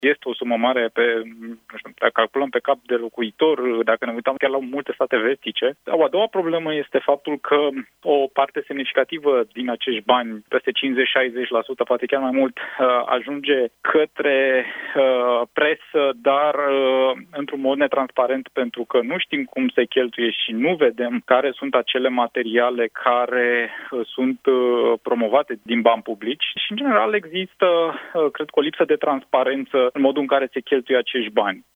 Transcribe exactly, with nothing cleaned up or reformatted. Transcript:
Este o sumă mare pe, nu știu, dacă calculăm pe cap de locuitor, dacă ne uităm chiar la multe state vestice. O a doua problemă este faptul că o parte semnificativă din acești bani, peste cincizeci șaizeci la sută, poate chiar mai mult, ajunge către presă, dar într-un mod netransparent, pentru că nu știm cum se cheltuie și nu vedem care sunt acele materiale care sunt promovate din bani publici. Și, în general, există, cred că, o lipsă de transparență în modul în care se cheltuie acești bani.